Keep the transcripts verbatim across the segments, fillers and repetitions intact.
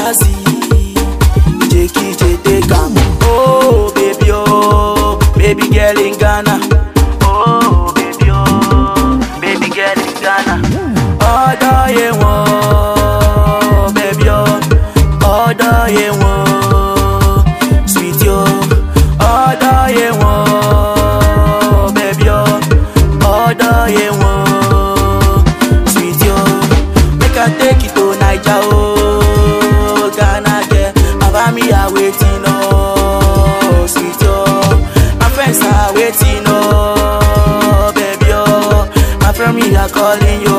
Jazzy, Jeki Jete Kam. Oh baby oh, baby girl in Ghana. Oh baby oh, baby girl in Ghana. Odo ye wo, baby oh, odo ye wo, sweet yo. Odo ye wo, baby oh, odo ye wo, sweet yo. Make I take it to Naija oh, Ghana girl, my family are waiting oh, sweet yo. My friends are waiting oh, baby oh, my family are calling you.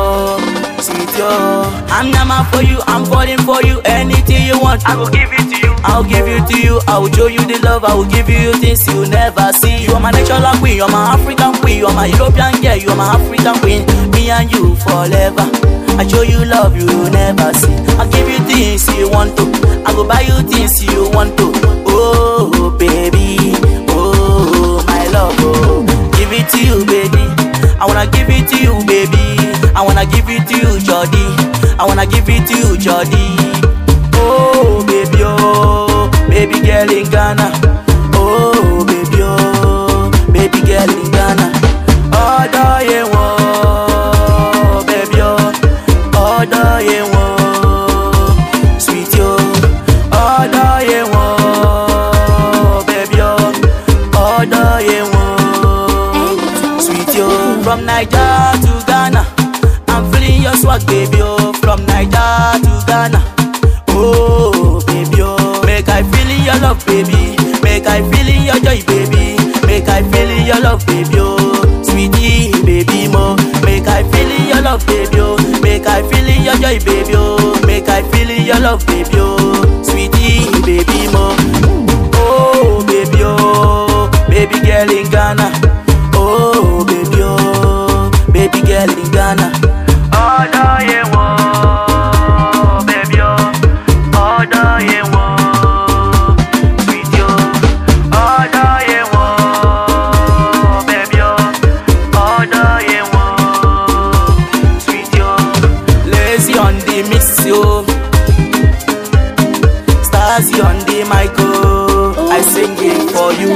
I'm Nama for you, I'm falling for you. Anything you want, I will give it to you. I'll give it to you, I will show you the love. I will give you things you never see. You are my natural queen, you are my African queen. You are my European girl, you are my African queen. Me and you forever, I show you love you never see. I'll give you things you want to, I will buy you things you want to. Oh baby, oh my love, oh. Give it to you baby, I wanna give it to you baby, I wanna give it to you Jody, I wanna give it to you Jody. Oh baby oh, baby girl in Ghana. Oh baby oh, baby girl in Ghana. Odo ye wo, baby oh, odo ye wo, sweet yo. Odo ye wo, baby oh, odo ye wo, sweet yo. From Naija to Ghana, I'm feeling your swag, baby oh. From Naija to Ghana, oh baby oh. Make I feel in your love, baby. Make I feel in your joy, baby. Make I feel in your love, baby oh. Sweetie, baby mo. Make I feel in your love, baby oh. Make I feel in your joy, baby oh. Make I feel in your love, baby oh. Sweetie, baby mo. Oh baby oh, baby girl in Ghana. Oh baby oh, baby girl in Ghana. Odo ye wo, baby oh, odo ye wo, sweet yo. Odo ye wo, baby oh, odo ye wo, sweet yo. Lazy on the mix yo, Stasi on the mic oh, I sing it for you.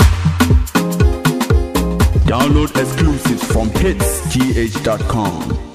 Download exclusives from hits g h dot com.